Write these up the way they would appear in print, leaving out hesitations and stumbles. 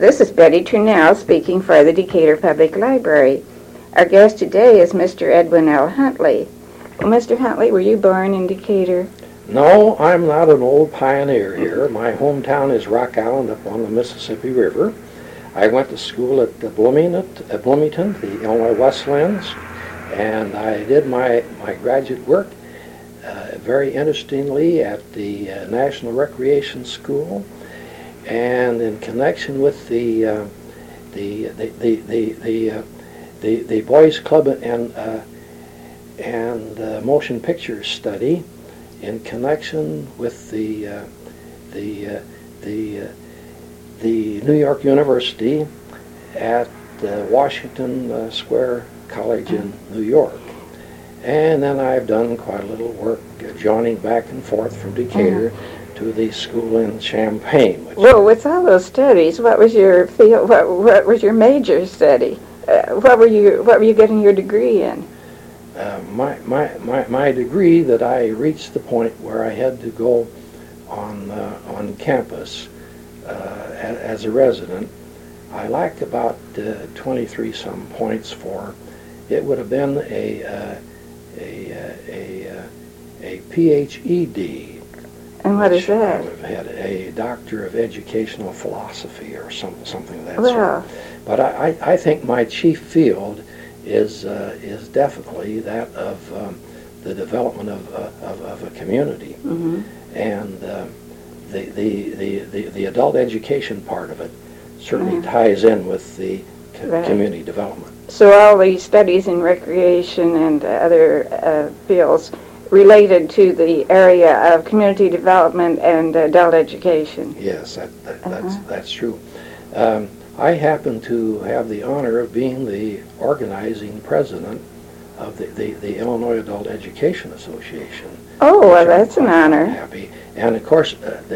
This is Betty Trunell speaking for the Decatur Public Library. Our guest today is Mr. Edwin L. Huntley. Well, Mr. Huntley, were you born in Decatur? No, I'm not an old pioneer here. My hometown is Rock Island up on the Mississippi River. I went to school at Bloomington, the Illinois Wesleyan's, and I did my graduate work very interestingly at the National Recreation School, and in connection with the Boys Club and motion picture study, in connection with the New York University at Washington Square College in New York. And then I've done quite a little work joining back and forth from Decatur to the school in Champaign. Well, with all those studies, what was your field? What was your major study? What were you getting your degree in? My degree, that I reached the point where I had to go on campus as a resident, I lacked about 23 some points for. It would have been a PhD. And what is that? I would have had a Doctor of Educational Philosophy or something of that sort. But I think my chief field is definitely that of the development of a community, and the adult education part of it certainly ties in with the community development. So all the studies in recreation and other fields related to the area of community development and adult education. Yes, that's true. I happen to have the honor of being the organizing president of the Illinois Adult Education Association. Oh, well, that's an honor. Happy, and of course,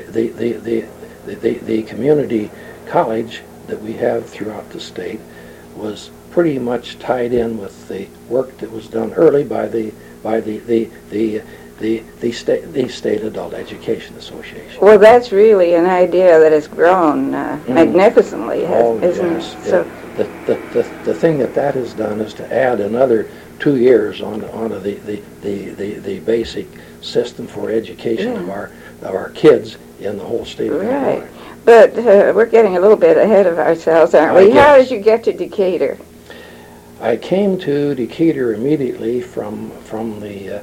the community college that we have throughout the state was pretty much tied in with the work that was done early by the State Adult Education Association. Well, that's really an idea that has grown magnificently, isn't it? So the thing that has done is to add another 2 years onto the basic system for education of our kids in the whole state of Illinois. Right. But we're getting a little bit ahead of ourselves, aren't we? How did you get to Decatur? I came to Decatur immediately from the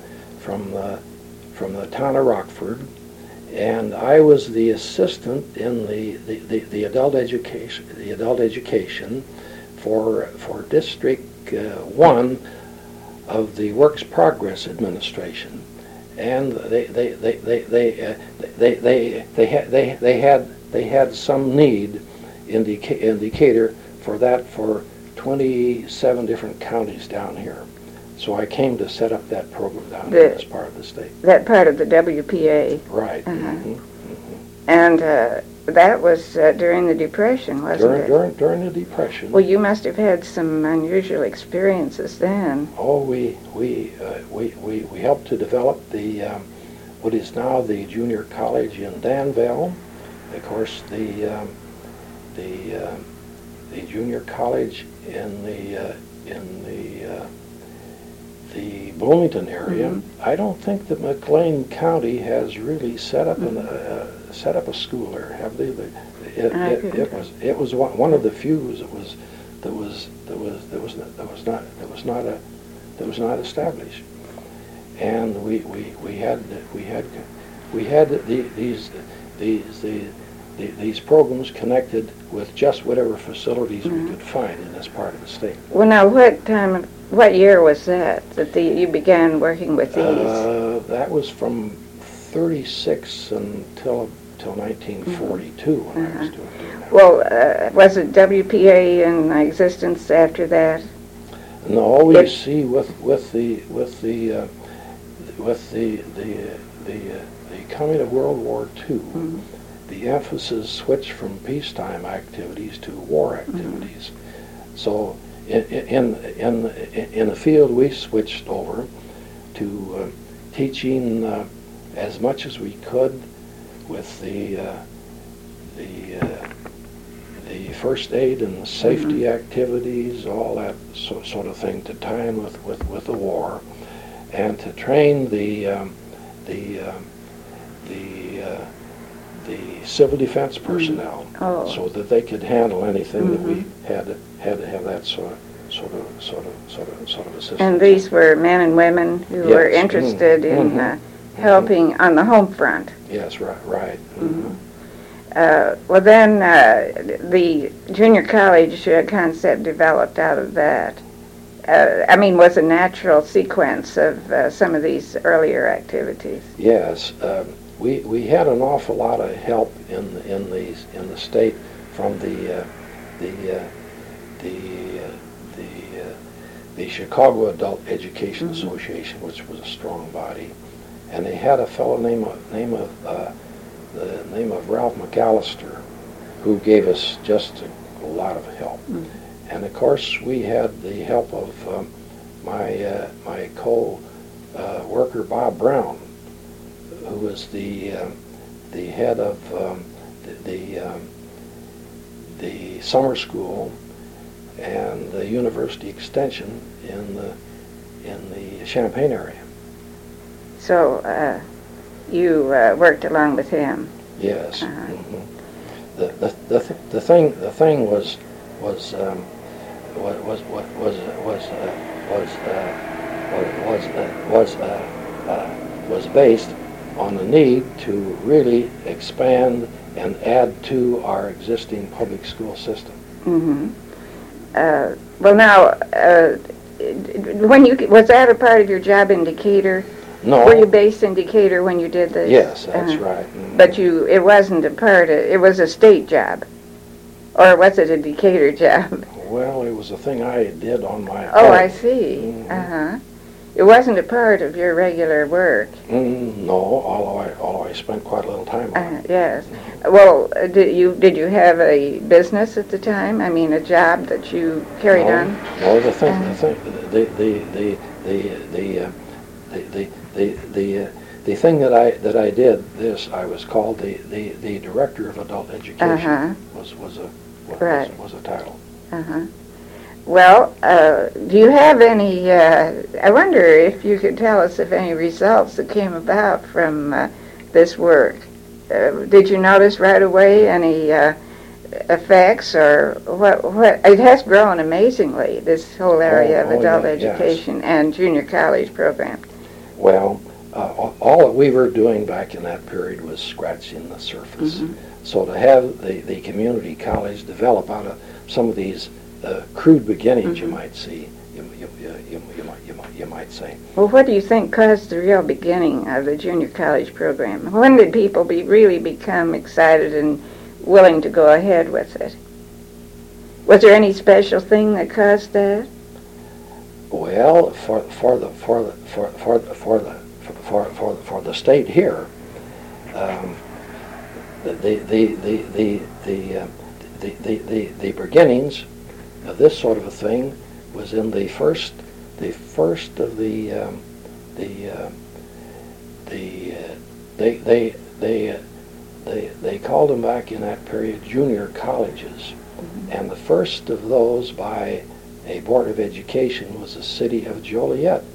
town of Rockford, and I was the assistant in the adult education for District 1 of the Works Progress Administration, and they had some need in Decatur for 27 different counties down here. So I came to set up that program down here as part of the state. That part of the WPA. Right. And that was during the Depression, wasn't it? During the Depression. Well, you must have had some unusual experiences then. Oh, we helped to develop the what is now the junior college in Danville. Of course, the junior college in the Bloomington area. I don't think that McLean County has really set up a school there, have they? It was one of the few that was not established, and we had these programs connected with just whatever facilities we could find in this part of the state. Well, now, what year was that you began working with these? That was from 36 until 1942 when I was doing that. Well, was it WPA in existence after that? No, you see, with the coming of World War II, the emphasis switched from peacetime activities to war activities. So in the field, we switched over to teaching as much as we could with the the first aid and the safety activities, all that sort of thing, to tie in with the war, and to train the civil defense personnel, so that they could handle anything that we had to have that sort of assistance. And these were men and women who were interested in helping on the home front. Yes, right. Well, then the junior college concept developed out of that. Was a natural sequence of some of these earlier activities. Yes, we had an awful lot of help in the state from the Chicago Adult Education Association, which was a strong body, and they had a fellow named Ralph McAllister, who gave us just a lot of help. And of course, we had the help of my co-worker Bob Brown, who was the head of the summer school and the university extension in the Champaign area. So you worked along with him. Yes. The thing was based on the need to really expand and add to our existing public school system. Well, now, was that a part of your job in Decatur? No. Were you based in Decatur when you did this? Yes, that's right. But it wasn't a part of, it was a state job? Or was it a Decatur job? Well, it was a thing I did on my own. Oh, I see. It wasn't a part of your regular work? No, although I spent quite a little time on it. Yes. Well, did you have a business at the time? A job that you carried on? No, the thing that I did this, I was called the director of adult education. Was a title. Well, do you have any, I wonder if you could tell us of any results that came about from this work. Did you notice right away any effects, or what? It has grown amazingly, this whole area of adult education and junior college programs. Well, all that we were doing back in that period was scratching the surface. So to have the community college develop out of some of these crude beginnings, you might see, you might say. Well, what do you think caused the real beginning of the junior college program? When did people really become excited and willing to go ahead with it? Was there any special thing that caused that? Well, for the state here, the beginnings of this sort of a thing was in the first of they called them back in that period junior colleges, and the first of those by a board of education was the city of Joliet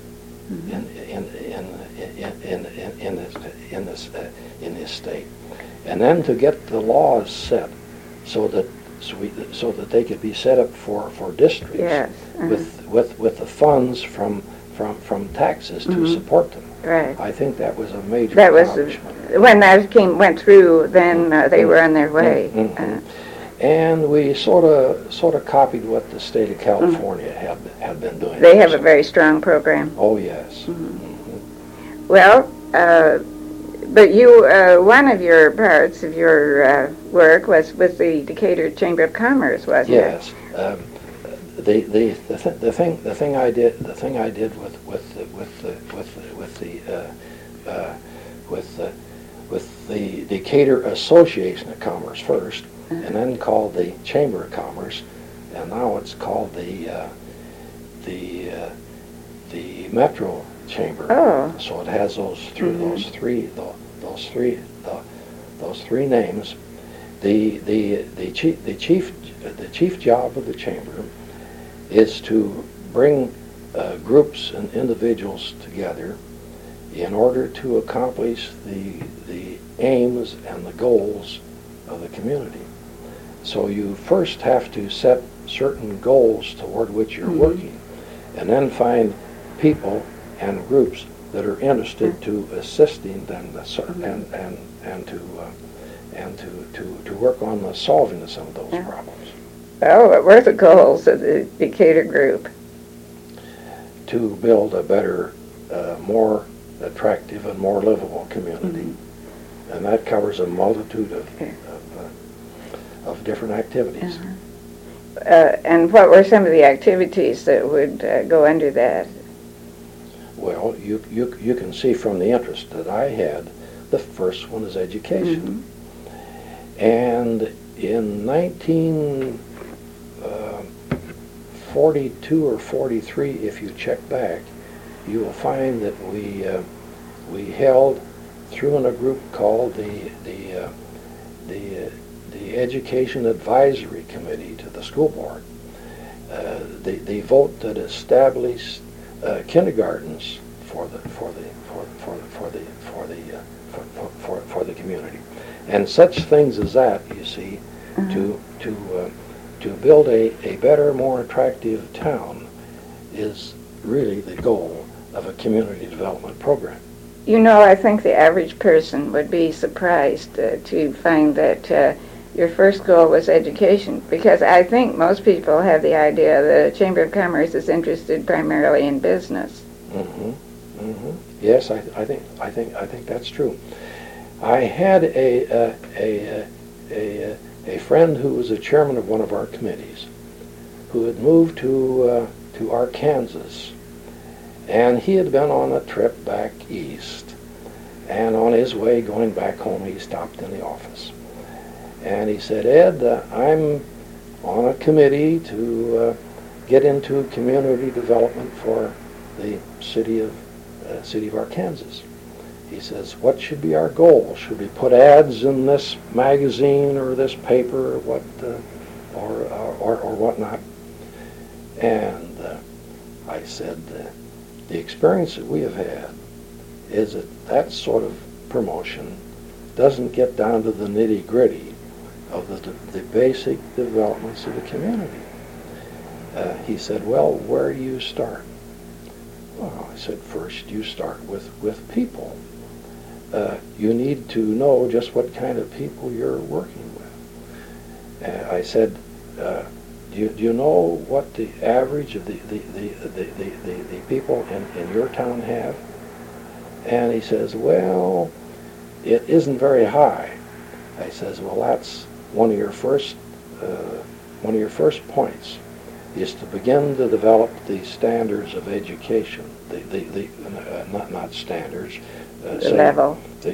in this state, and then to get the laws set so that they could be set up for districts. Yes. with the funds from taxes to support them. Right. I think that was a major That was accomplishment. when that went through. Then they were on their way. And we sort of copied what the state of California had been doing. They have a very strong program. Oh yes. Well, but you, one of your parts of your work was with the Decatur Chamber of Commerce, wasn't it? Yes. The thing I did with the Decatur Association of Commerce first, and then called the Chamber of Commerce, and now it's called the Metro Chamber. Oh. So it has those three names, The chief job of the chamber is to bring groups and individuals together in order to accomplish the aims and the goals of the community. So you first have to set certain goals toward which you're working, and then find people and groups that are interested to assisting them and to work on the solving of some of those problems. Well, what were the goals of the Decatur group? To build a better, more attractive and more livable community. And that covers a multitude of different activities. And what were some of the activities that would go under that? Well, you can see from the interest that I had, the first one is education. And in 1942 or 43, if you check back, you will find that we held through in a group called the Education Advisory Committee to the school board. The vote that established kindergartens for the community, and such things as that, you see, to build a better, more attractive town is really the goal of a community development program. You know, I think the average person would be surprised to find that your first goal was education, because I think most people have the idea that a Chamber of Commerce is interested primarily in business. Yes, I think that's true. I had a friend who was a chairman of one of our committees, who had moved to Arkansas, and he had been on a trip back east, and on his way going back home he stopped in the office, and he said, "Ed, I'm on a committee to get into community development for the city of Arkansas." He says, "What should be our goal? Should we put ads in this magazine or this paper or what, or whatnot?" And I said, "The experience that we have had is that sort of promotion doesn't get down to the nitty-gritty of the basic developments of the community." He said, "Well, where do you start?" Well, I said, "First you start with people. You need to know just what kind of people you're working with." I said, do you know what the average of the people in your town have?" And he says, "Well, it isn't very high." I says, "Well, that's one of your first points, is to begin to develop the standards of education. Not standards. The level. To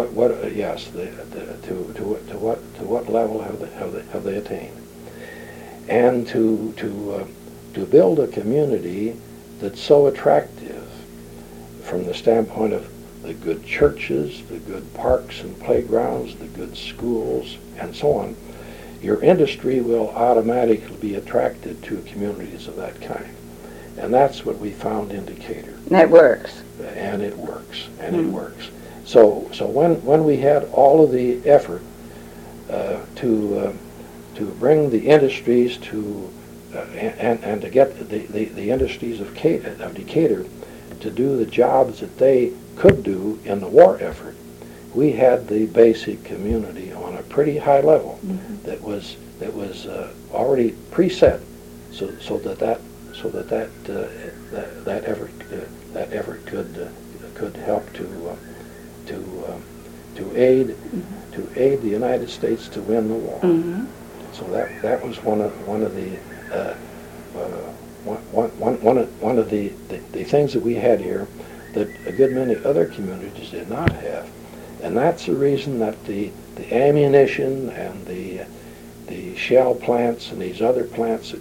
what level have they attained, and to build a community that's so attractive from the standpoint of the good churches, the good parks and playgrounds, the good schools, and so on. Your industry will automatically be attracted to communities of that kind." And that's what we found in Decatur. That works. And it works. It works. So when we had all of the effort to bring the industries to and to get the industries of Decatur to do the jobs that they could do in the war effort, we had the basic community on a pretty high level that was already preset, so that effort could help to aid the United States to win the war. So that was one of the things that we had here that a good many other communities did not have, and that's the reason that the ammunition and the shell plants and these other plants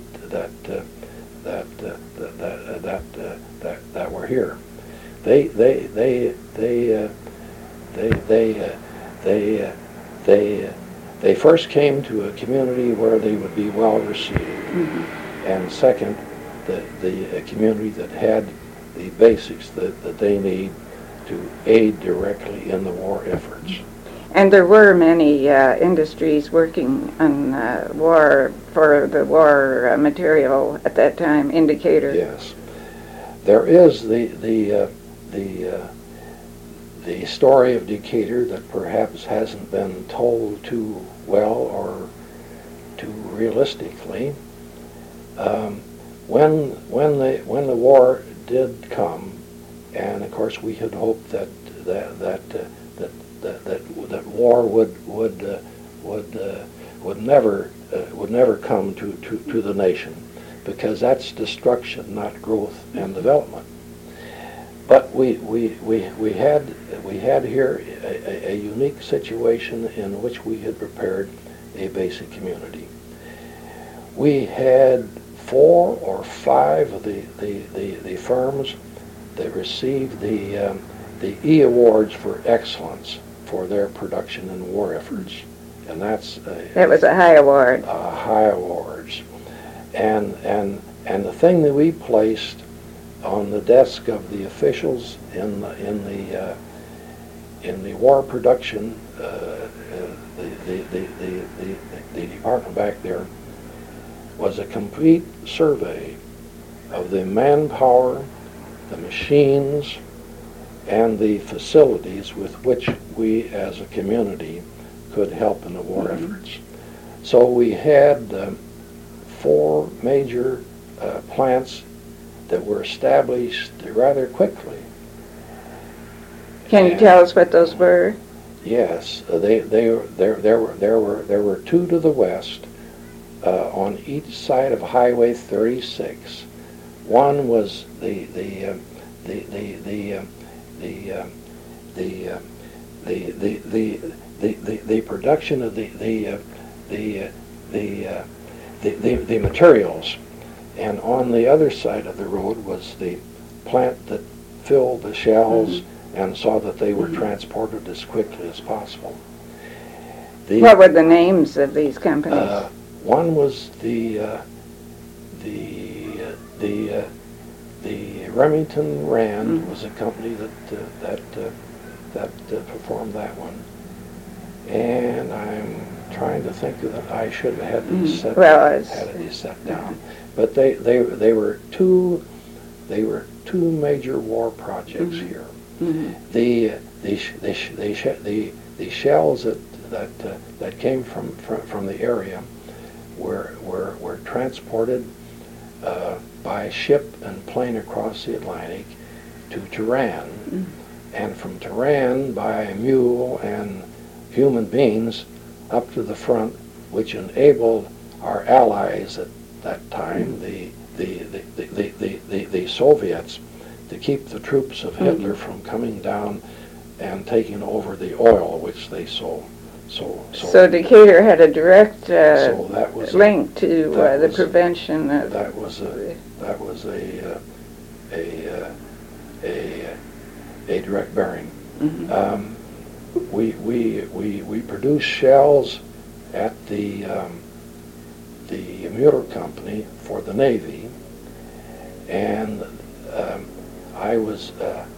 that were here, they they first came to a community where they would be well received, and second, a community that had the basics that they need to aid directly in the war efforts. And there were many industries working on for the war material at that time, Indicator. Yes. There is the story of Decatur that perhaps hasn't been told too well or too realistically. When the war did come, and of course we had hoped that war would never come to the nation, because that's destruction, not growth and development. But we had here a unique situation in which we had prepared a basic community. We had 4 or 5 of the firms that received the E Awards for excellence for their production in war efforts, and that was a high award. High awards, and the thing that we placed on the desk of the officials in the war production, the department back there, was a complete survey of the manpower, the machines, and the facilities with which we as a community could help in the war efforts. So we had 4 major plants that were established rather quickly. Can you tell us what those were? Yes, there were 2 to the west on each side of Highway 36. One was the production of the materials, and on the other side of the road was the plant that filled the shells and saw that they were transported as quickly as possible. What were the names of these companies? One was the Remington Rand was a company that performed that one, and I'm trying to think that I should have had these set down, but they were two major war projects here. The shells that came from the area were transported by ship and plane across the Atlantic to Tehran, and from Tehran by mule and human beings up to the front, which enabled our allies at that time, the Soviets, to keep the troops of Hitler from coming down and taking over the oil which they sold. So Decatur had a direct link to the prevention of... That was a direct bearing. We produced shells at the Mueller Company for the Navy, and I was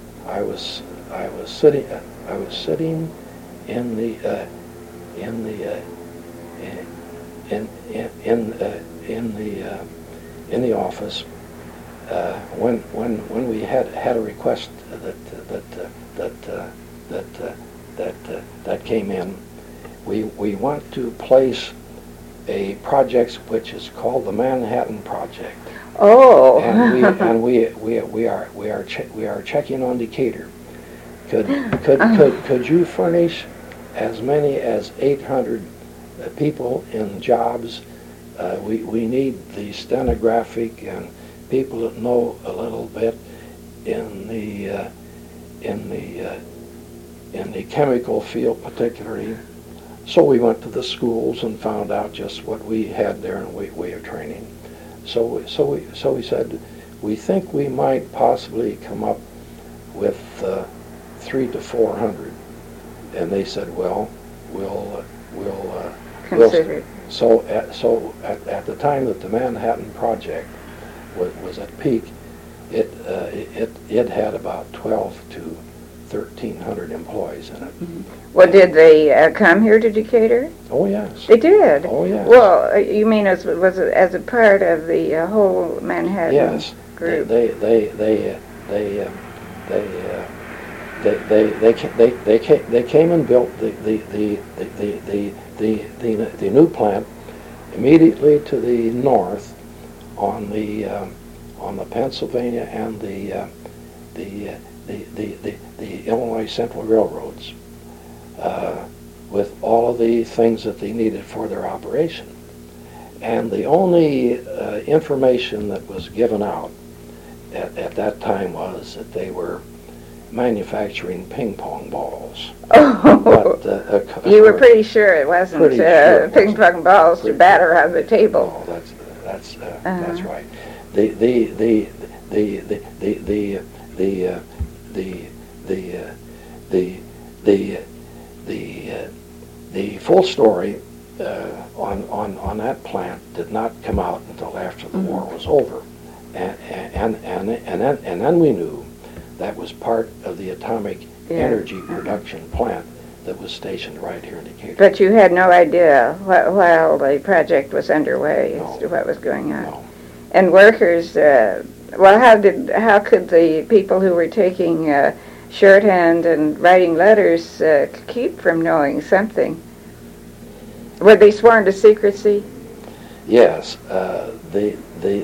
sitting in the office when we had a request that came in. We want to place a project which is called the Manhattan Project. Oh. And we are checking on Decatur. Could you furnish as many as 800 people in jobs? We need the stenographic and people that know a little bit in the chemical field particularly. So we went to the schools and found out just what we had there in way of training. So we said, we think we might possibly come up with 300 to 400, and they said, well, we'll considered? At the time that the Manhattan Project was at peak, it had about 12 to 1,300 employees in it. Well, did they come here to Decatur? Oh yes. They did? Oh yes. Well, you mean as a part of the whole Manhattan Yes. group? They came and built the new plant immediately to the north on the Pennsylvania and the Illinois Central Railroads, with all of the things that they needed for their operation. And the only information that was given out at that time was that they were manufacturing ping pong balls. Oh, But, you were pretty sure it wasn't pretty sure it ping pong balls to batter on the table. Oh, that's right. The full story on that plant did not come out until after the war was over, and then we knew that was part of the atomic energy production plant that was stationed right here in Decatur. But you had no idea while the project was underway as to what was going on. No. And workers, how could the people who were taking shorthand and writing letters keep from knowing something? Were they sworn to secrecy? Yes, the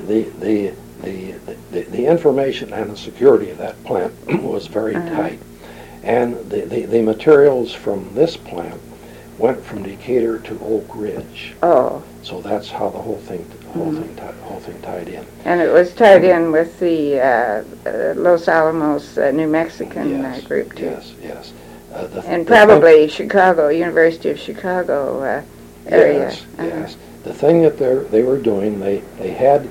information and the security of that plant was very tight, and the materials from this plant went from Decatur to Oak Ridge. Oh. So that's how the whole thing tied in. And it was tied in with the Los Alamos, New Mexican group too. Yes. And probably Chicago, University of Chicago area. Yes. The thing that they were doing, they had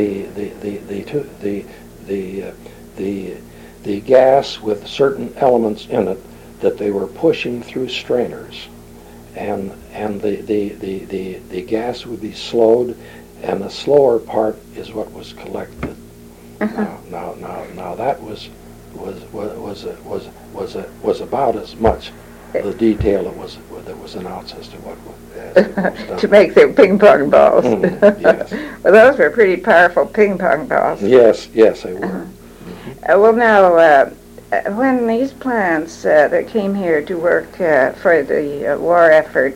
the gas with certain elements in it that they were pushing through strainers, and the gas would be slowed, and the slower part is what was collected. Now that was about as much the detail that was announced as to what was done. To make their ping pong balls. Yes. Well, those were pretty powerful ping pong balls. Yes, they were. Well, now, when these plants that came here to work for the war effort,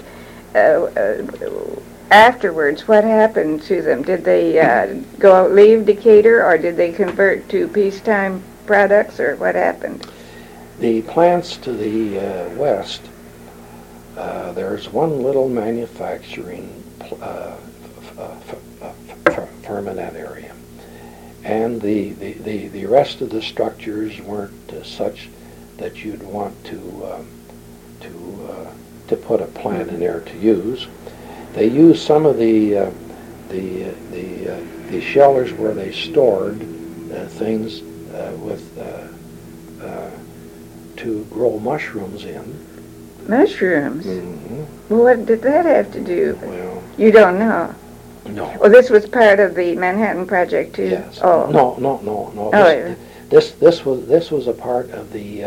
afterwards, what happened to them? Did they leave Decatur, or did they convert to peacetime products, or what happened? The plants to the west, there's one little manufacturing firm in that area, and the rest of the structures weren't such that you'd want to put a plant in there to use. They used some of the shellers where they stored things to grow mushrooms in. Mushrooms? Mm-hmm. Well, what did that have to do? Well, you don't know? No. Well, this was part of the Manhattan Project too? Yes. Oh. No. Oh, This was a part of the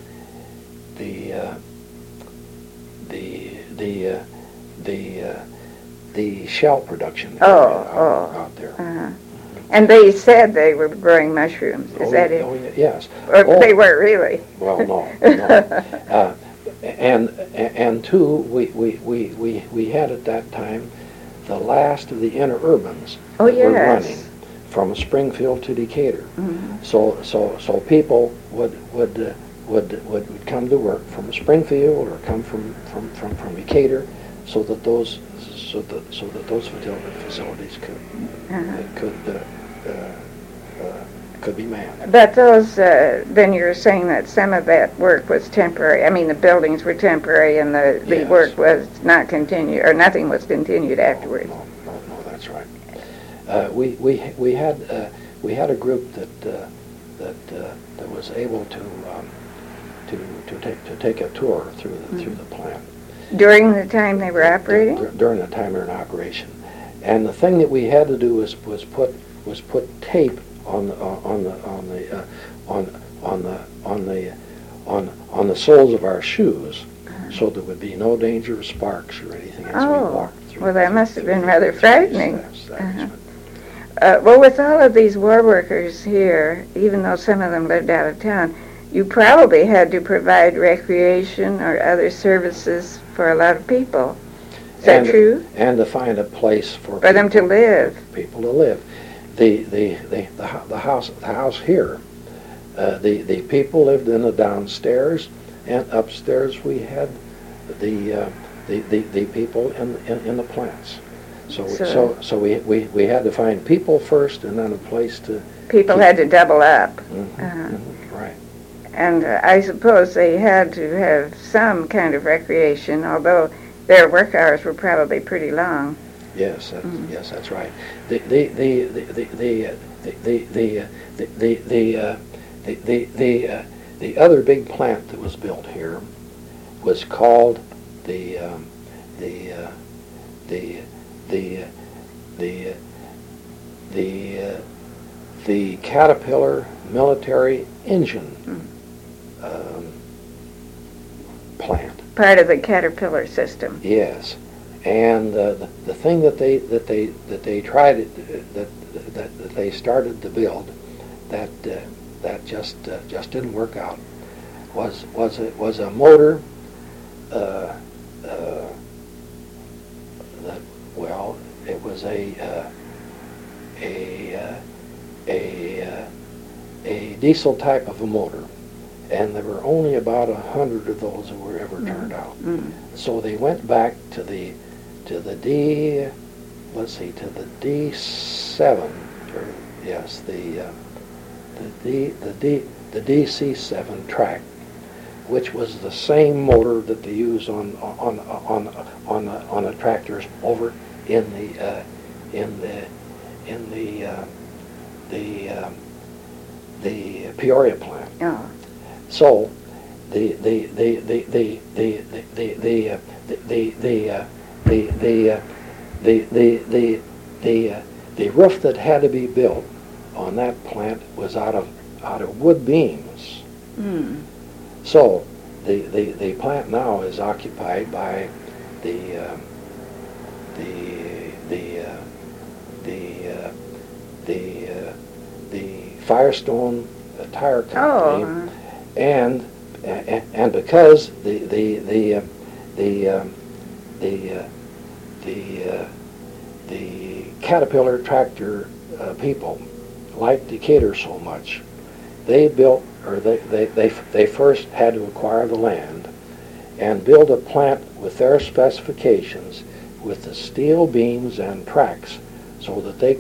shell production out there. Uh-huh. And they said they were growing mushrooms. Is that it? Oh, yes. Or they weren't really? Well, no. And two, we had at that time the last of the interurbans that were running from Springfield to Decatur. Mm-hmm. So people would come to work from Springfield or come from Decatur, so that those facilities could be manned. But those, then you're saying that some of that work was temporary. I mean, the buildings were temporary, and the work was not continued, or nothing was continued afterwards. No, that's right. We had a group that was able to take a tour through the plant, During the time they were operating? During the time they were in operation. And the thing that we had to do was put tape on the soles of our shoes, so there would be no danger of sparks or anything as we walked through. Well, that must have been rather frightening. That Well, with all of these war workers here, even though some of them lived out of town, you probably had to provide recreation or other services for a lot of people. Is that true? And to find a place for them to live. People to live. The house here, the people lived in the downstairs, and upstairs we had the people in the plants. So we had to find people first, and then a place to. People had to double up. Right. And I suppose they had to have some kind of recreation, although their work hours were probably pretty long. Yes, yes, that's right. The other big plant that was built here was called the Caterpillar Military Engine plant. Part of the Caterpillar system. Yes, and the thing that they tried that they started to build that just didn't work out was a motor it was a diesel type of a motor, and there were only about 100 of those that were ever turned out. So they went back to the D7, or yes, the DC7 track, which was the same motor that they use on the tractors over in the Peoria plant. Oh. So the roof that had to be built on that plant was out of wood beams. So the plant now is occupied by the Firestone Tire Company, and because the Caterpillar tractor people liked Decatur so much, they built, or they first had to acquire the land and build a plant with their specifications, with the steel beams and tracks, so they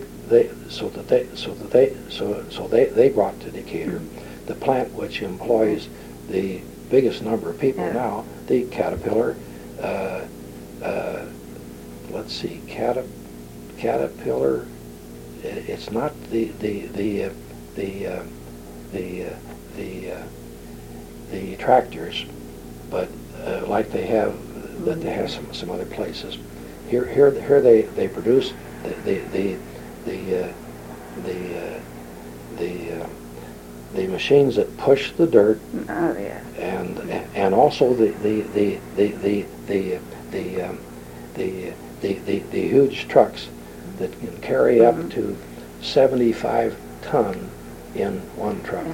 brought to Decatur the plant which employs the biggest number of people now, the Caterpillar. Let's see, Caterpillar. It's not the tractors, but like they have some other places. Here they produce the machines that push the dirt, and also the huge trucks that can carry up to 75 ton in one truck.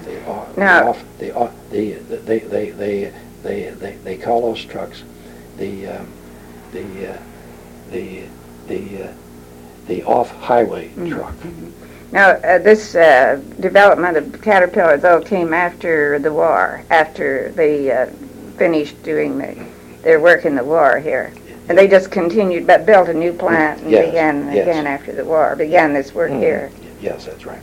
They call those trucks the off-highway truck. Now, this development of Caterpillar, though, came after the war, after they finished doing their work in the war here. And they just continued, but built a new plant and began again after the war, began this work here. Yes, that's right.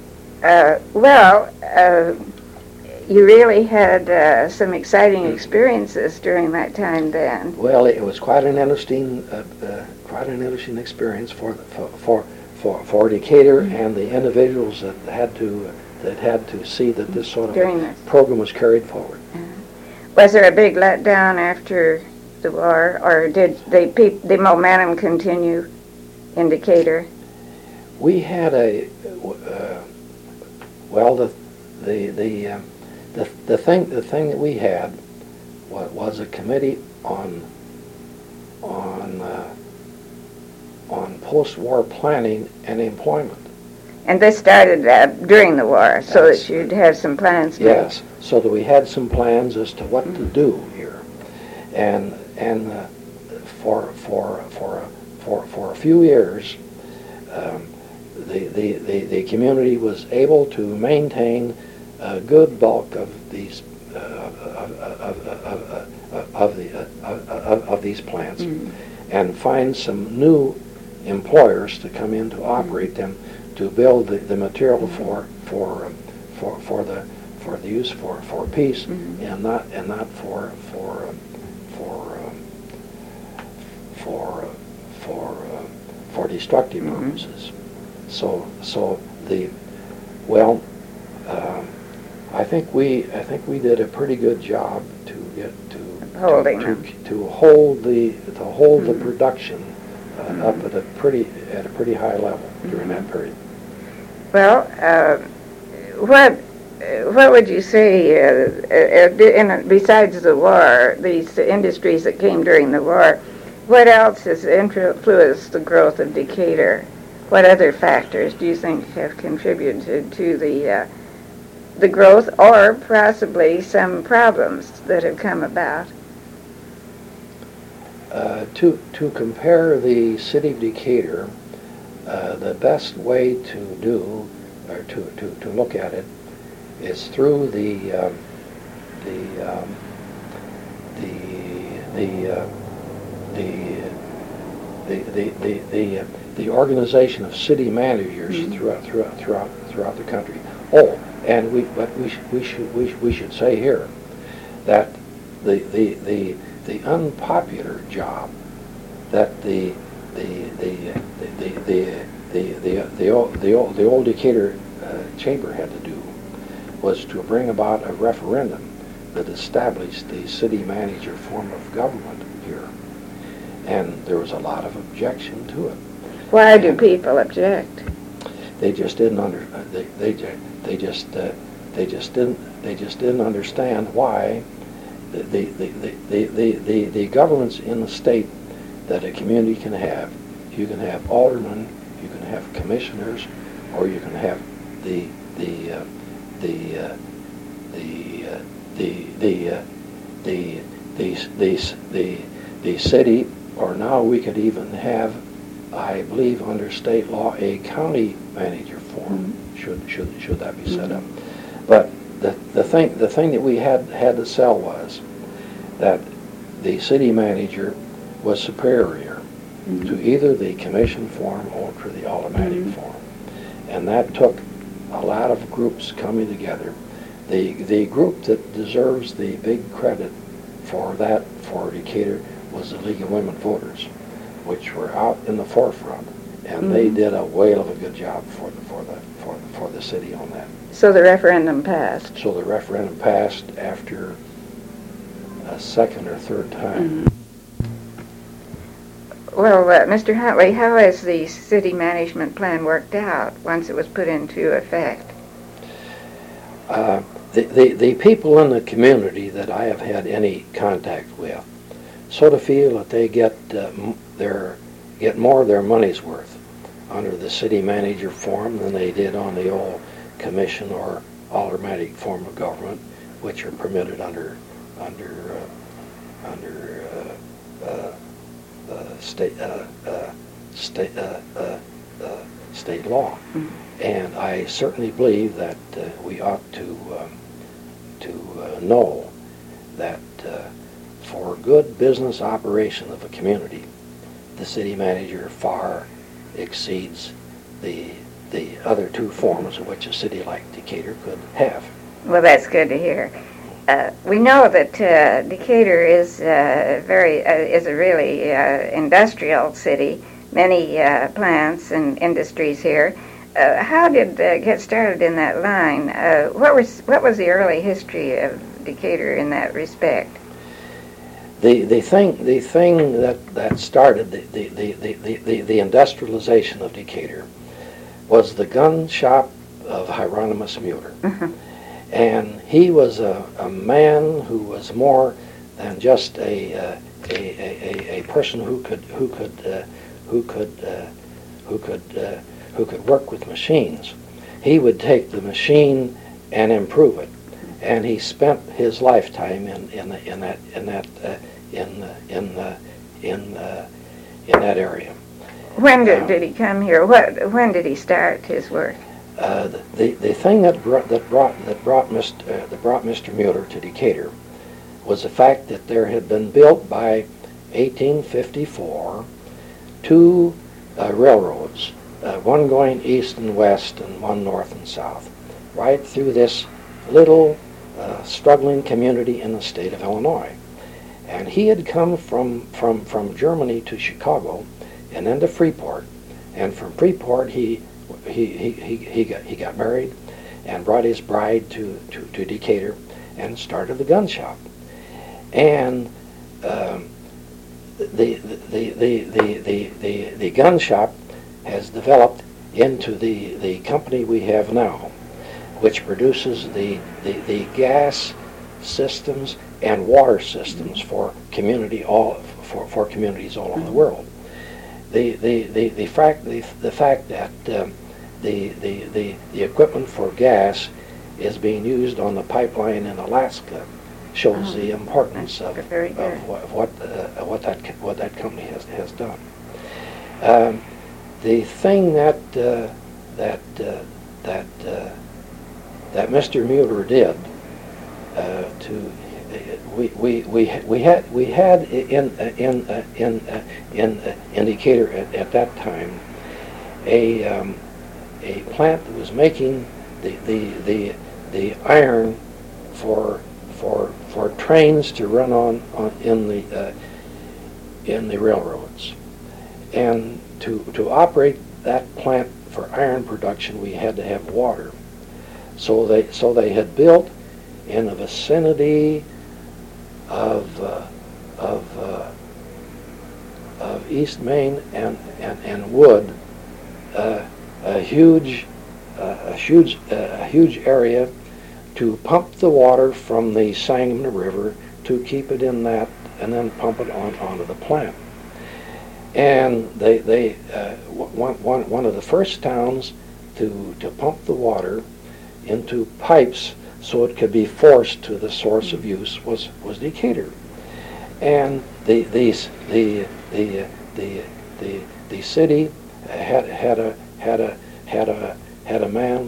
You really had some exciting experiences during that time then. Well, it was quite an interesting experience for Decatur and the individuals that had to see that this sort of program was carried forward. Was there a big letdown after the war, or did the momentum continue in Decatur? We had a well, the thing that we had was a committee on post-war planning and employment. And this started during the war, so that you'd have some plans made. Yes, so that we had some plans as to what to do here, and for a few years, the community was able to maintain a good bulk of these of these plants, and find some new employers to come in to operate them, to build the material for the use for peace, and not for destructive purposes. So I think we did a pretty good job to hold the production up at a pretty high level during that period. Well, what would you say, besides the war, these industries that came during the war, what else has influenced the growth of Decatur? What other factors do you think have contributed to the growth, or possibly some problems that have come about? To compare the city of Decatur, the best way to do, or to look at it, is through the organization of city managers throughout the country. Oh, and we should say here that the unpopular job that the old Decatur chamber had to do was to bring about a referendum that established the city manager form of government here, and there was a lot of objection to it. Why do people object? They just didn't they just didn't understand why the governments in the state that a community can have. You can have aldermen, you can have commissioners, or you can have the city, or now we could even have, I believe under state law, a county manager form, should that be set up. But the thing that we had to sell was that the city manager was superior to either the commission form or to the aldermanic form, and that took a lot of groups coming together. The group that deserves the big credit for that for Decatur was the League of Women Voters, which were out in the forefront, and they did a whale of a good job for the city on that. So the referendum passed. So the referendum passed after a second or third time. Well, Mr. Huntley, how has the city management plan worked out once it was put into effect? The people in the community that I have had any contact with sort of feel that they get more of their money's worth under the city manager form than they did on the old commission or aldermanic form of government, which are permitted under state law. And I certainly believe that we ought to know that for good business operation of a community, the city manager far exceeds the other two forms of which a city like Decatur could have. Well, that's good to hear. We know that Decatur is a really industrial city. Many plants and industries here. How did get started in that line? What was the early history of Decatur in that respect? the thing that started the industrialization of Decatur was the gun shop of Hieronymus Mueller. And he was a man who was more than just a person who could work with machines. He would take the machine and improve it, and he spent his lifetime in that area. When did he come here? When did he start his work? The thing that brought Mr. Mueller to Decatur was the fact that there had been built by 1854 two railroads, one going east and west and one north and south, right through this little struggling community in the state of Illinois. And he had come from Germany to Chicago and then to Freeport, and from Freeport he got married and brought his bride to Decatur and started the gun shop. And the gun shop has developed into the company we have now, which produces the gas systems and water systems for communities all over the world. The fact that the equipment for gas is being used on the pipeline in Alaska shows the importance of what that company has done. The thing that Mr. Mueller did we had in Decatur at that time a plant that was making the iron for trains to run on in the railroads, and to operate that plant for iron production we had to have water. So they had built in the vicinity of East Main and Wood a huge area to pump the water from the Sangamon River to keep it in that and then pump it onto the plant. And they one of the first towns to pump the water into pipes so it could be forced to the source of use was Decatur. And the city had a man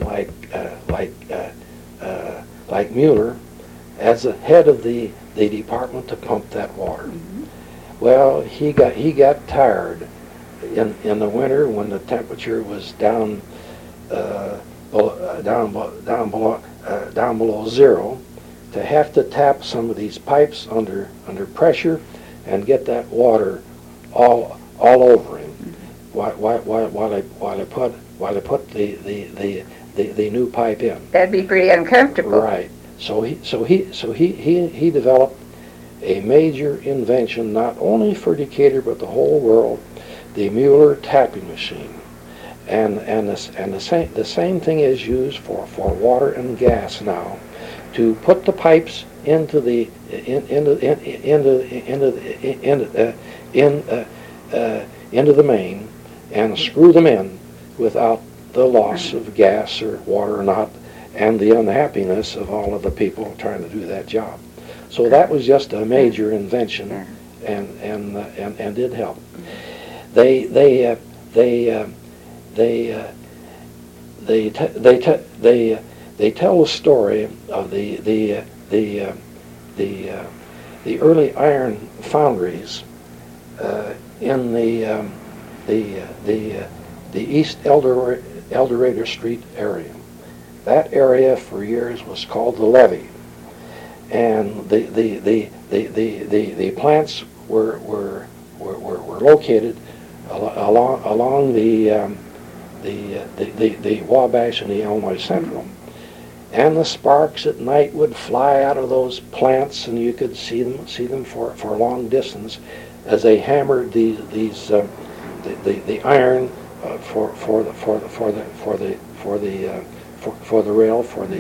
like Mueller as the head of the department to pump that water. Well, he got tired in the winter when the temperature was down below zero, to have to tap some of these pipes under pressure and get that water all over him while I put the new pipe in. That'd be pretty uncomfortable. Right. So he developed a major invention not only for Decatur but the whole world, the Mueller tapping machine. And the same thing is used for water and gas now, to put the pipes into the main and screw them in without the loss of gas or water or not, and the unhappiness of all of the people trying to do that job. So that was just a major invention, and did help. They tell the story of the early iron foundries in the East El Dorado Street area. That area for years was called the Levee, and the plants were located along the Wabash and the Illinois Central. and the sparks at night would fly out of those plants, and you could see them for a long distance as they hammered the iron for the rail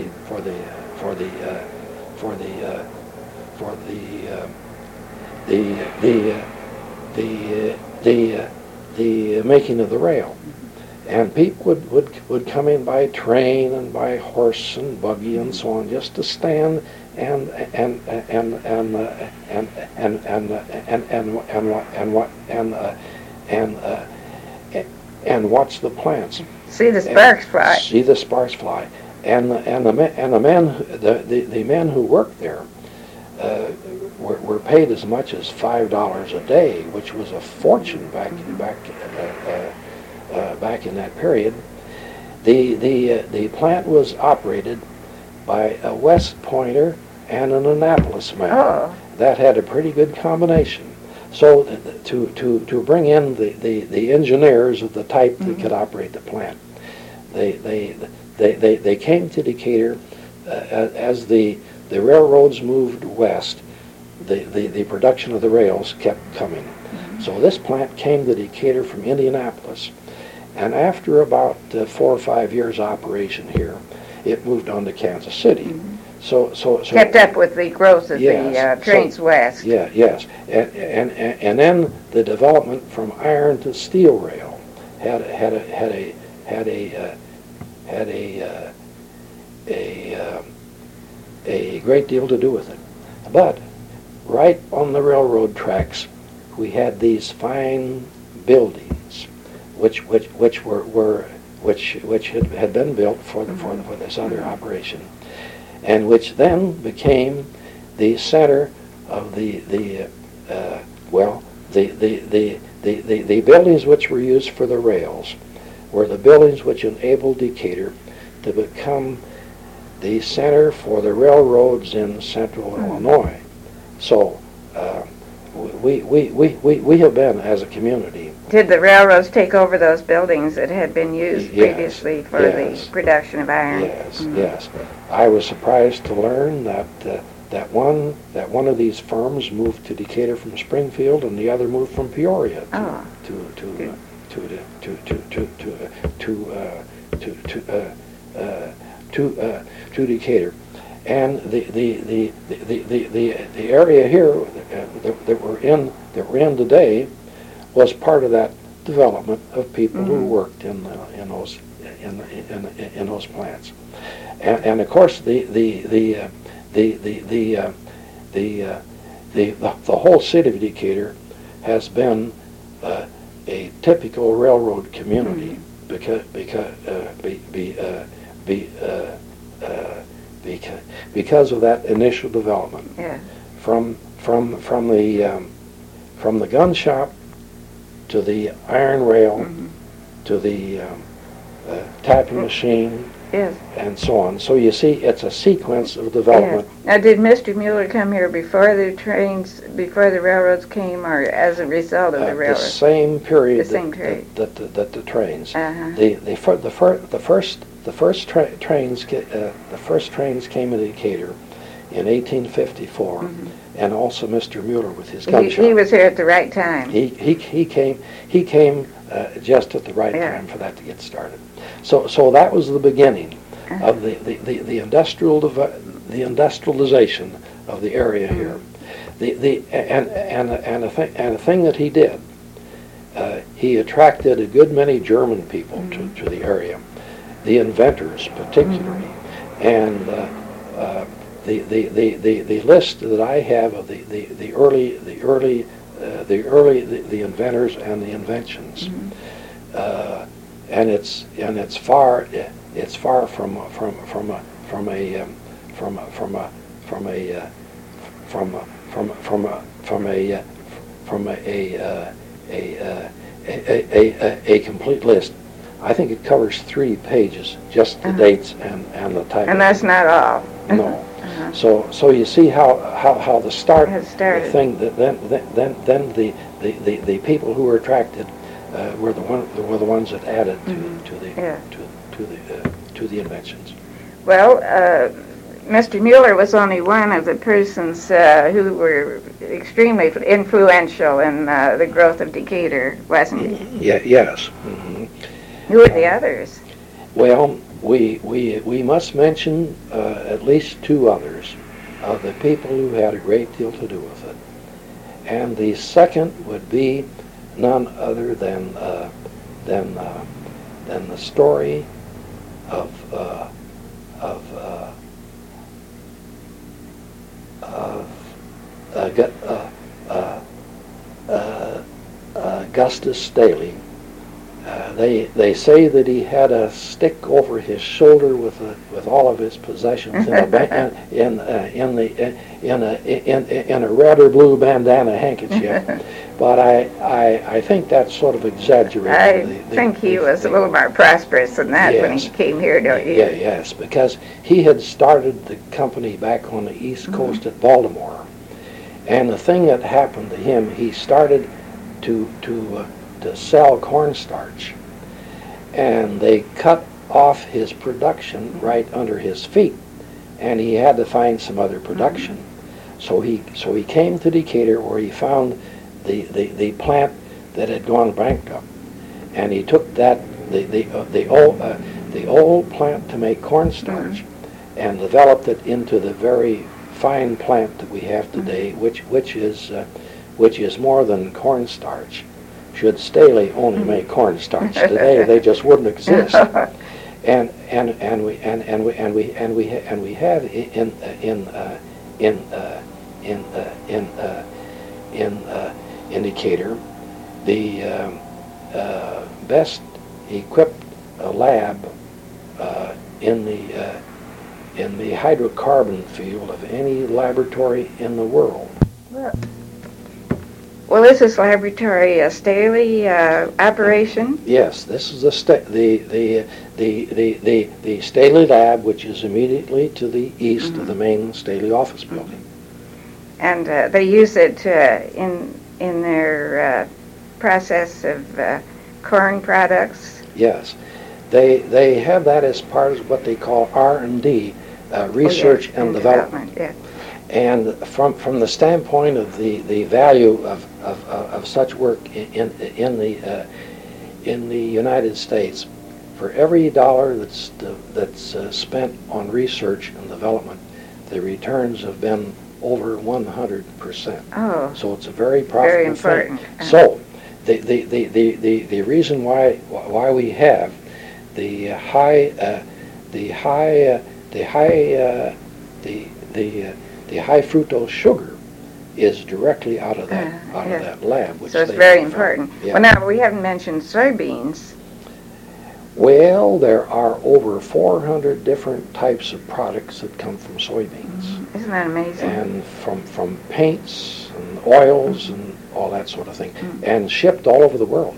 the making of the rail. And people would come in by train and by horse and buggy and so on, just to stand and watch the plants. See the sparks fly. See the sparks fly, and the men who worked there were paid as much as $5 a day, which was a fortune back in that period. The plant was operated by a West Pointer and an Annapolis man. Oh. That had a pretty good combination. So to bring in the engineers of the type that could operate the plant, they came to Decatur as the railroads moved west. The production of the rails kept coming. So this plant came to Decatur from Indianapolis, and after about 4 or 5 years operation here, it moved on to Kansas City. So kept up with the growth of the trains west. Yeah, yes, and then the development from iron to steel rail had a great deal to do with it. But right on the railroad tracks, we had these fine buildings, which had been built for this other operation, and which then became the center of the buildings which were used for the rails were the buildings which enabled Decatur to become the center for the railroads in central Illinois. So we have been, as a community. Did the railroads take over those buildings that had been used previously for the production of iron? Yes, yes. I was surprised to learn that one of these firms moved to Decatur from Springfield, and the other moved from Peoria to Decatur. And the area here that we're in today was part of that development of people who worked in those plants, and of course the whole city of Decatur has been a typical railroad community because of that initial development. Yeah. From the gun shop to the iron rail to the tapping machine, yes, and so on. So you see, it's a sequence of development. Yes. Now, did Mr. Mueller come here before the railroads came, or as a result of the railroads? The same period. The same period. That the trains. Uh-huh. The first trains came into Decatur in 1854, and also Mr. Mueller with his gun shop. He was here at the right time. He came just at the right time for that to get started. So that was the beginning of the industrialization of the area here. The thing that he did, he attracted a good many German people to the area, the inventors particularly, and the list that I have of the early inventors and the inventions, and it's far from a complete list. I think it covers 3 pages, just the dates and the type. And that's not all. No. So you see how the start started. The thing that then the people who were attracted were the ones that added to the inventions. Well, Mr. Mueller was only one of the persons who were extremely influential in the growth of Decatur, wasn't he? Yeah, yes. Mm-hmm. Who were the others? Well, we must mention at least two others of the people who had a great deal to do with it. And the second would be none other than the story of Augustus Staley. They say that he had a stick over his shoulder with all of his possessions in a red or blue bandana handkerchief. But I think that's sort of exaggerated. I think he was a little more prosperous than that when he came here, don't you? Yeah, yes, because he had started the company back on the East Coast at Baltimore. And the thing that happened to him, he started to sell cornstarch. And they cut off his production right under his feet. And he had to find some other production. So he came to Decatur, where he found the plant that had gone bankrupt, and he took that the old plant to make cornstarch, and developed it into the very fine plant that we have today, which is more than cornstarch. Should Staley only make cornstarch today, they just wouldn't exist. And we have in Decatur the best equipped lab in the hydrocarbon field of any laboratory in the world. Well, is this laboratory a Staley operation? Yes, this is the Staley lab, which is immediately to the east of the main Staley office building. And they use it in their process of corn products? Yes. They have that as part of what they call R&D, research and development. Yeah. And from the standpoint of the value of such work in the United States, for every dollar that's spent on research and development, the returns have been over 100%. Oh. So it's a very profitable thing. So the reason why we have the high fructose sugar is directly out of that lab. Which so it's very important. Yeah. Well, now we haven't mentioned soybeans. Well, there are over 400 different types of products that come from soybeans. Isn't that amazing? And from paints and oils and all that sort of thing, and shipped all over the world.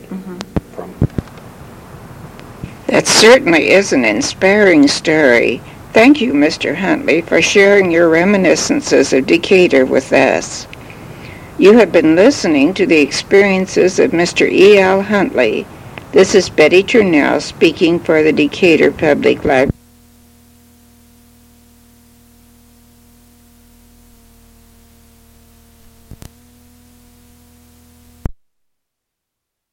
That certainly is an inspiring story. Thank you, Mr. Huntley, for sharing your reminiscences of Decatur with us. You have been listening to the experiences of Mr. E.L. Huntley. This is Betty Turnell speaking for the Decatur Public Library.